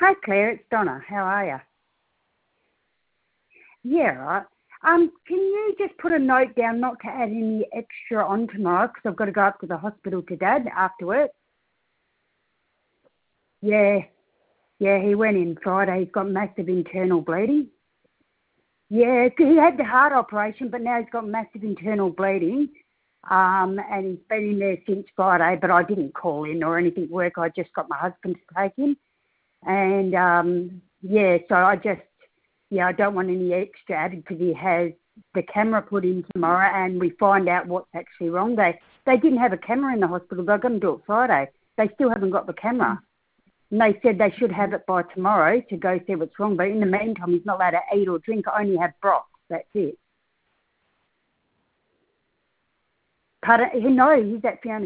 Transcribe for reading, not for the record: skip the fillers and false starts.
Hi Claire, it's Donna. How are you? Yeah, right. Can you just put a note down not to add any extra on tomorrow 'cause I've got to go up to the hospital to Dad after work. Yeah, yeah, he went in Friday. He's got massive internal bleeding. Yeah, he had the heart operation, but now he's got massive internal bleeding. And he's been in there since Friday, but I didn't call in or anything work. I just got my husband to take him. And, yeah, so I don't want any extra added because he has the camera put in tomorrow and we find out what's actually wrong. They didn't have a camera in the hospital. They're going to do it Friday. They still haven't got the camera. And they said they should have it by tomorrow to go see what's wrong. But in the meantime, he's not allowed to eat or drink, only have broth. That's it. Pardon? No, he's at Fiona